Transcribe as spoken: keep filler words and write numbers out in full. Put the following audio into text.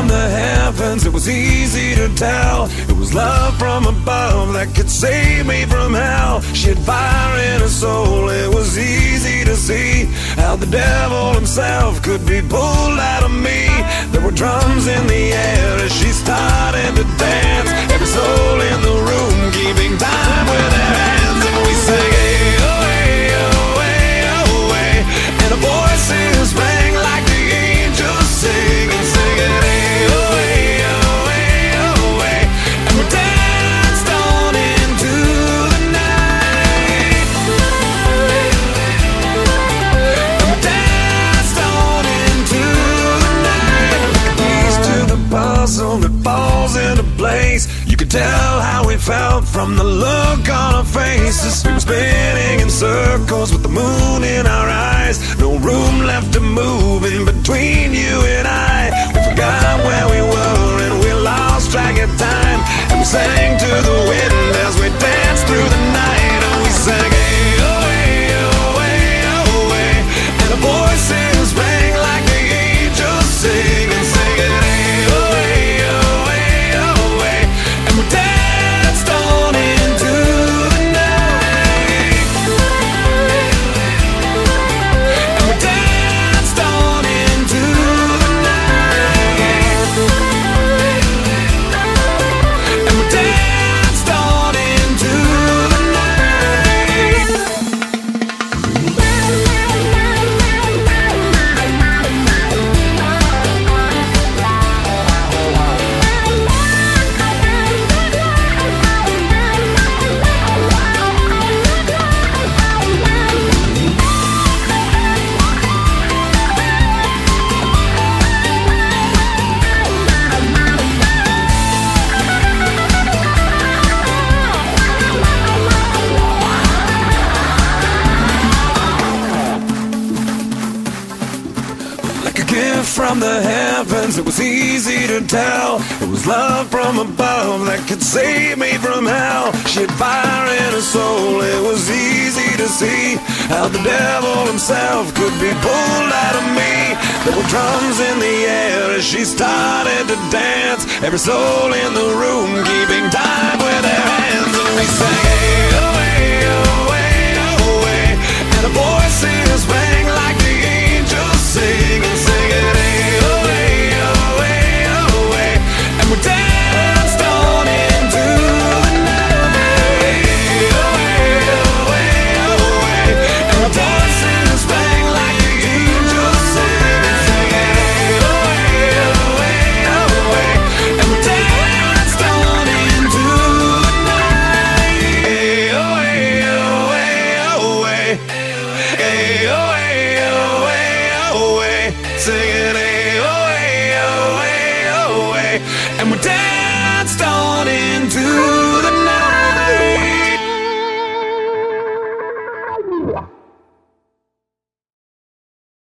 from the heavens, it was easy to tell. It was love from above that could save me from hell. She had fire in her soul, it was easy to see how the devil himself could be pulled out of me. There were drums in the air as she started to dance. Every soul in the room keeping time with their hands. And we sang, hey, oh, hey, oh, hey, oh, hey. And our voices rang like the angels sing and sing it, hey, oh, hey, oh, hey, oh, hey. And we danced on into the night. And we danced on into the night. Keys to the puzzle that falls into place. You could tell how we felt from the look on our faces. We were spinning in circles with the moon in our eyes. No room left to move in between you and I. We forgot where we were and we lost track of time. And we sang to the wind as we danced through the night. And we sang, hey, oh, hey, oh, hey, oh, hey. And our voices rang like the angels sing and sing it, hey, oh, hey, oh, hey, oh, hey. And we danced on into the night. And we danced on into the night. And we danced on into the night. Like a gift from the heavens, it was easy to tell. It was love from above that could save me from hell. She had fire in her soul, it was easy to see how the devil himself could be pulled out of me. There were drums in the air as she started to dance. Every soul in the room keeping time with their hands. And we sang, hey, oh, hey, oh, hey, oh, hey. And our voices rang like the angels sing and sing it, hey, oh, hey, oh, hey, oh, hey. And we danced on into the night, hey, oh, hey, oh, hey, oh, hey. And our voices rang like the angels sing and sing it, hey, oh, hey, oh, hey, oh, hey. And we danced on into the night, hey, oh, hey, oh, hey, oh, hey. Hey, oh, hey, oh, hey, oh, hey. Singing, hey, oh, hey, oh, hey, oh, hey. And we danced on in